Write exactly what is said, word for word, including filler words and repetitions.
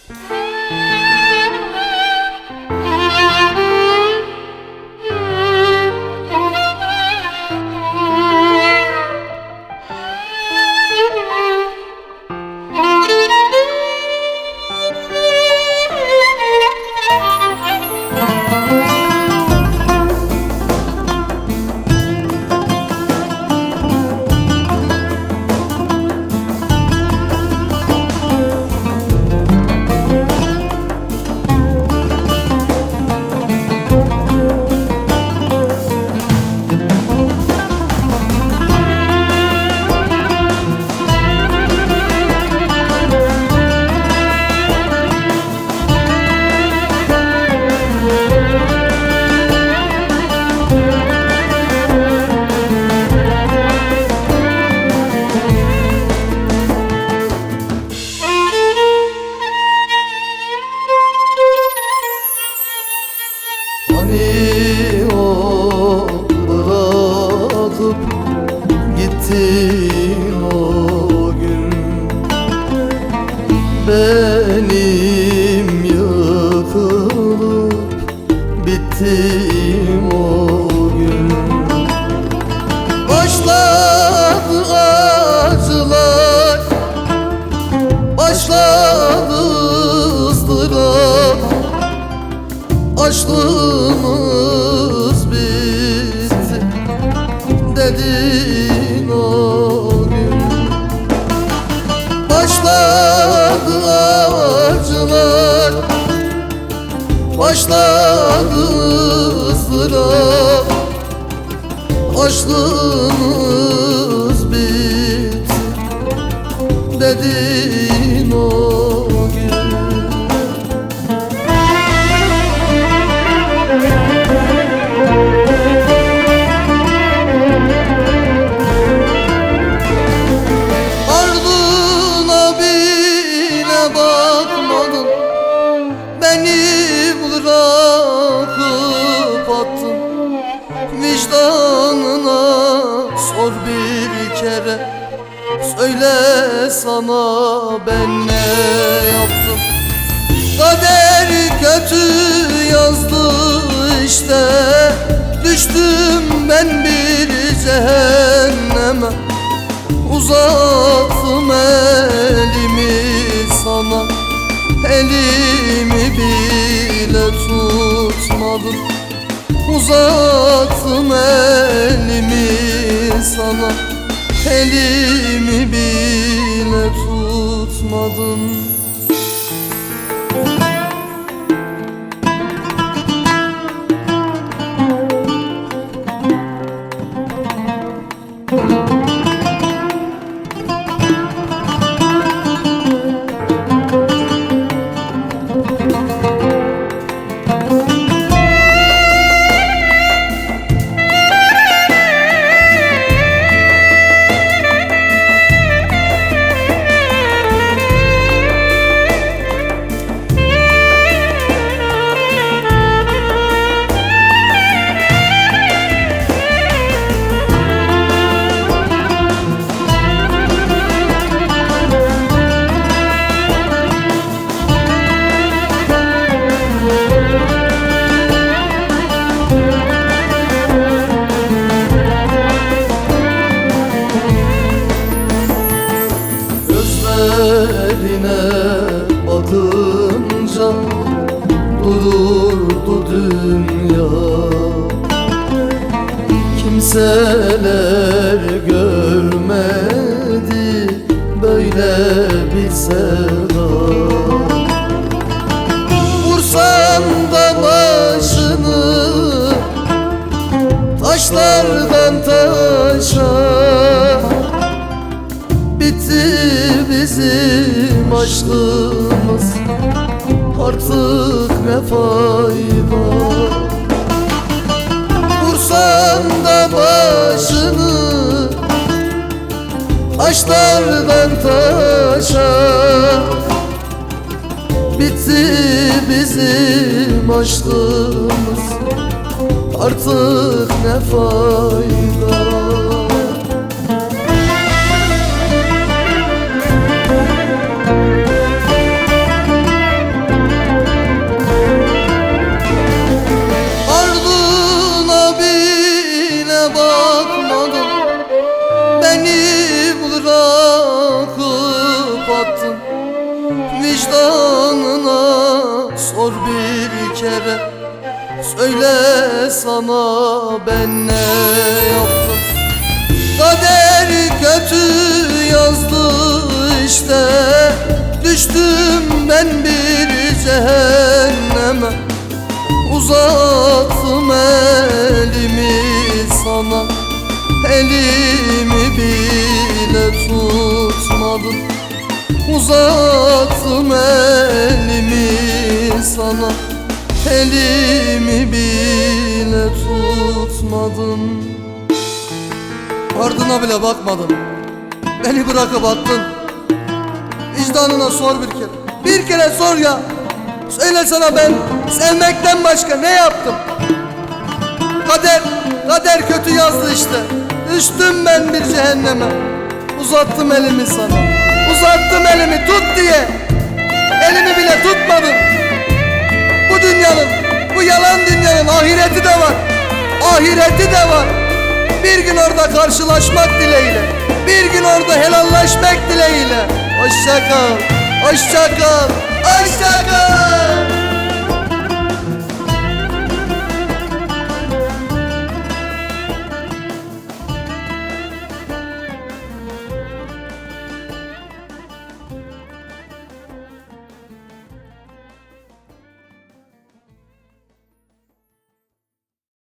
Hani o bırakıp gittin o gün, benim yıkılıp bittim o gün. Başladı acılar, başladı ızdırap, açlığımız bitti dedin o gün. Başladı acılar, başladı ızdırap, açlığımız bitti dedin o gün. Vicdanına sor bir kere, söyle sana ben ne yaptım. Kader kötü yazdı işte, düştüm ben bir cehenneme. Uzattım elimi sana, elimi bile tutmadın. Uzattım elimi sana, elimi bile tutmadın. Gözlerine bakınca dururdu dünya. Kimseler görmedi böyle bir sevda. Vursam da başını taşlardan taşa, bitti bizim aşkımız, artık ne fayda. Vursan da başını taşlardan taşa, bitti bizim aşkımız, artık ne fayda. Vicdanına sor bir kere, söyle sana ben ne yaptım. Kader kötü yazdı işte, düştüm ben bir cehenneme. Uzattım elimi sana, elimi bile tutmadın. Uzattım elimi sana, elimi bile tutmadın. Ardına bile bakmadın, beni bırakıp attın. Vicdanına sor bir kere, bir kere sor ya. Söyle sana ben sevmekten başka ne yaptım? Kader, kader kötü yazdı işte, düştüm ben bir cehenneme. Uzattım elimi sana, uzattım elimi tut diye, elimi bile tutmadın. Bu dünyanın, bu yalan dünyanın ahireti de var, ahireti de var. Bir gün orada karşılaşmak dileğiyle, bir gün orada helallaşmak dileğiyle. Hoşça kal, hoşça kal, hoşça kal.